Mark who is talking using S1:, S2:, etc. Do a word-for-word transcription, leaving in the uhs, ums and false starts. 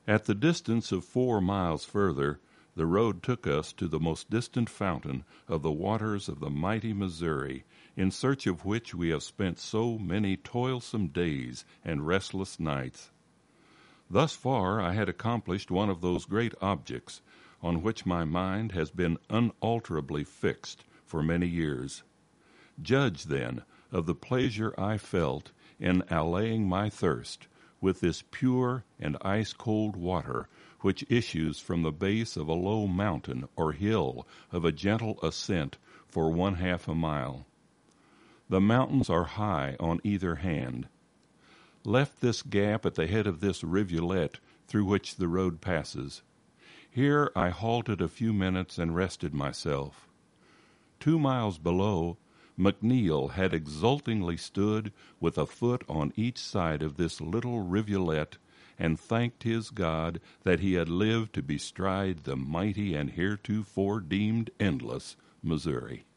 S1: At the distance of four miles further, the road took us to the most distant fountain of the waters of the mighty Missouri, in search of which we have spent so many toilsome days and restless nights. Thus far I had accomplished one of those great objects on which my mind has been unalterably fixed for many years. Judge, then, of the pleasure I felt in allaying my thirst with this pure and ice-cold water which issues from the base of a low mountain or hill of a gentle ascent for one half a mile. The mountains are high on either hand. Left this gap at the head of this rivulet through which the road passes. Here I halted a few minutes and rested myself. Two miles below, McNeil had exultingly stood with a foot on each side of this little rivulet and thanked his God that he had lived to bestride the mighty and heretofore deemed endless Missouri.